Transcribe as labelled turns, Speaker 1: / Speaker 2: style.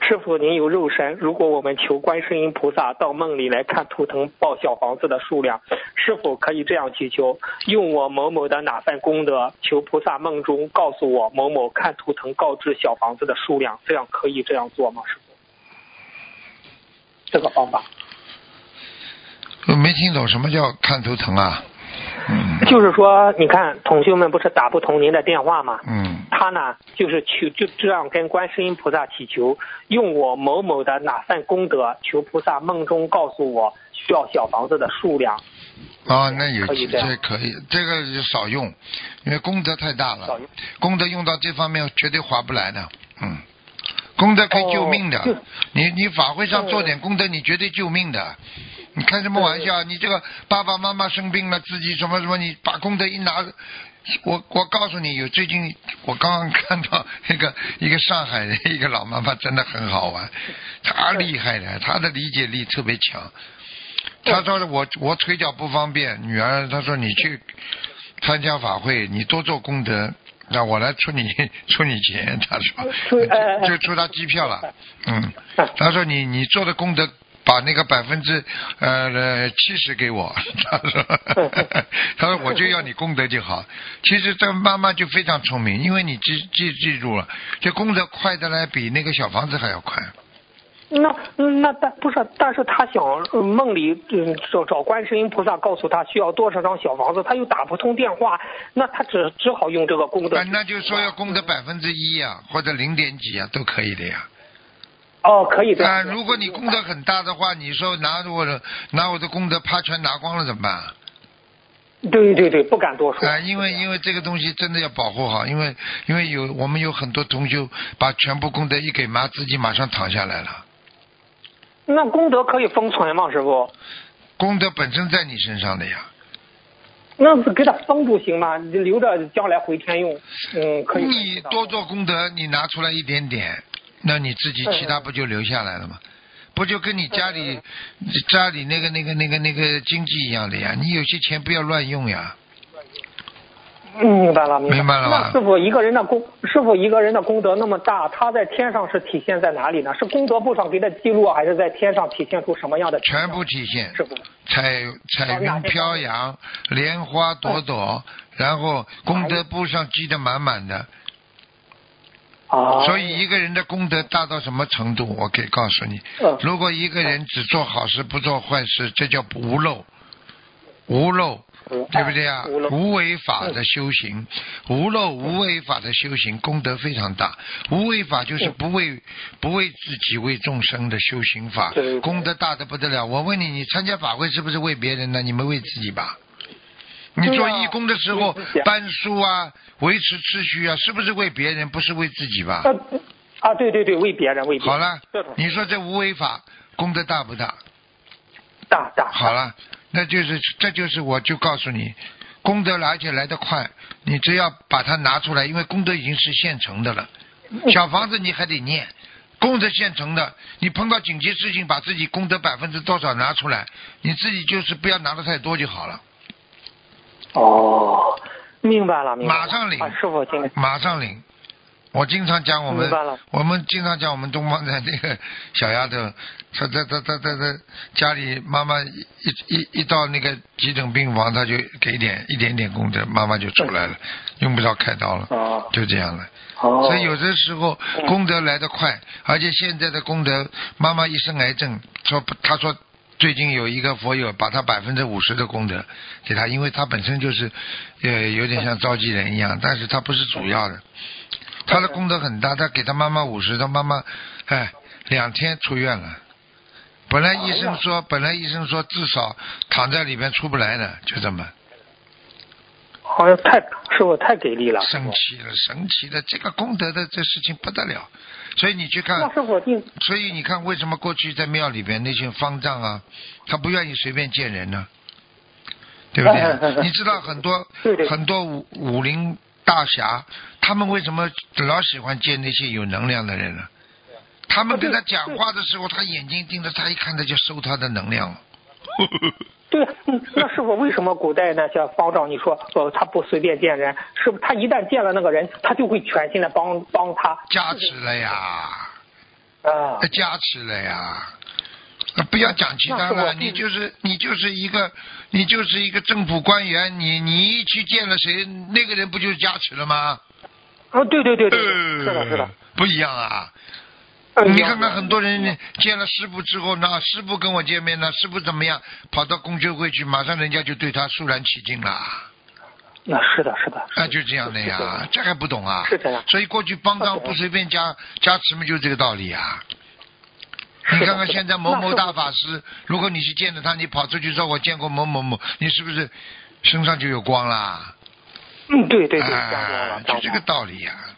Speaker 1: 师傅您有肉身，如果我们求观世音菩萨到梦里来看图腾报小房子的数量，是否可以这样祈求，用我某某的哪份功德，求菩萨梦中告诉我某某看图腾告知小房子的数量，这样可以这样做吗？师傅，这个方法
Speaker 2: 我没听懂什么叫看图腾啊。
Speaker 1: 就是说，你看同学们不是打不通您的电话吗？他呢就是就这样跟观世音菩萨祈求，用我某某的哪份功德，求菩萨梦中告诉我需要小房子的数量。
Speaker 2: 那有这可以，这个少用，因为功德太大了，功德用到这方面绝对划不来的。功德可以救命的，你法会上做点功德，你绝对救命的。你开什么玩笑？你这个爸爸妈妈生病了，自己什么什么，你把功德一拿，我告诉你，最近我刚刚看到一个上海的一个老妈妈，真的很好玩，她厉害的，她的理解力特别强。她说我腿脚不方便，女儿她说你去参加法会，你多做功德，那我来出你钱，她说就出她机票了。她说你做的功德。把那个70%给我，他说我就要你功德就好。其实这妈妈就非常聪明，因为你记住了，这功德快的来比那个小房子还要快。但是他想梦里找观世音菩萨告诉他需要多少张小房子，他又打不通电话，那他只好用这个功德。那就是说要功德1%啊，或者0点几啊，都可以的呀。
Speaker 1: 可以的。
Speaker 2: 如果你功德很大的话，你说拿我的功德啪全拿光了怎么办？
Speaker 1: 对，不敢多说。
Speaker 2: 因为这个东西真的要保护好，因为我们有很多同修把全部功德一给自己马上躺下来了。
Speaker 1: 那功德可以封存吗，师傅？
Speaker 2: 功德本身在你身上的呀。
Speaker 1: 那给他封不行吗？留着将来回天用。可以。
Speaker 2: 你多做功德，你拿出来一点点。那你自己其他不就留下来了吗？不就跟你家里那个经济一样的呀？你有些钱不要乱用呀。
Speaker 1: 明白了
Speaker 2: 吧？
Speaker 1: 那师傅一个人的功德那么大，他在天上是体现在哪里呢？是功德簿上给他记录，还是在天上体现出什么样的？
Speaker 2: 全部体现。
Speaker 1: 师傅，
Speaker 2: 彩云飘扬，莲花朵朵，然后功德簿上记得满满的。所以一个人的功德大到什么程度，我可以告诉你，如果一个人只做好事不做坏事，这叫无漏，对不对啊？无为法的修行，无漏无为法的修行功德非常大。无为法就是不为自己为众生的修行法，功德大得不得了。我问你，你参加法会是不是为别人呢？你们为自己吧。你做义工的时候搬书啊，维持秩序啊，是不是为别人，不是为自己吧？
Speaker 1: 对，为别人。
Speaker 2: 好了，你说这无为法功德大不大？
Speaker 1: 大。
Speaker 2: 好了，这就是我就告诉你，功德而且来得快，你只要把它拿出来，因为功德已经是现成的了。小房子你还得念，功德现成的，你碰到紧急事情，把自己功德多少拿出来，你自己就是不要拿得太多就好了。
Speaker 1: 明白了。
Speaker 2: 马上领，
Speaker 1: 师傅，
Speaker 2: 马上领。我经常讲我们经常讲我们东方的那个小丫头，她在家里，妈妈一到那个急诊病房，她就给一点点功德，妈妈就出来了，用不着开刀了，就这样了。所以有的时候功德来得快，而且现在的功德，妈妈一生癌症，她说。最近有一个佛友把他50%的功德给他，因为他本身就是有点像召集人一样，但是他不是主要的，他的功德很大，他给他妈妈50%，他妈妈2天出院了。本来医生说至少躺在里面出不来的，就这么。
Speaker 1: 好像师傅太给力了，
Speaker 2: 神奇了，这个功德的这事情不得了。所以你去看，所以你看为什么过去在庙里边那些方丈啊，他不愿意随便见人呢？对不对？你知道很多武林大侠，他们为什么老喜欢见那些有能量的人呢？他们跟他讲话的时候，他眼睛盯着他，一看他就收他的能量。
Speaker 1: 对，那师傅为什么古代那些方丈你说他不随便见人，是不是他一旦见了那个人，他就会全心的帮他
Speaker 2: 加持了呀？ 加持了呀。不要讲其他了，你就是一个政府官员，你一去见了谁，那个人不就是加持了吗？
Speaker 1: 对，是的，
Speaker 2: 不一样啊。你看看很多人见了师父之后呢，师父跟我见面呢，师父怎么样，跑到公修会去，马上人家就对他肃然起敬了。
Speaker 1: 是的。
Speaker 2: 就这样的呀，这还不懂啊？
Speaker 1: 是这样。
Speaker 2: 所以过去帮纲不随便加持嘛，就这个道理啊。你看看现在某某大法师，如果你去见了他，你跑出去说我见过某某某，你是不是身上就有光啦？
Speaker 1: 对，
Speaker 2: 就这个道理呀。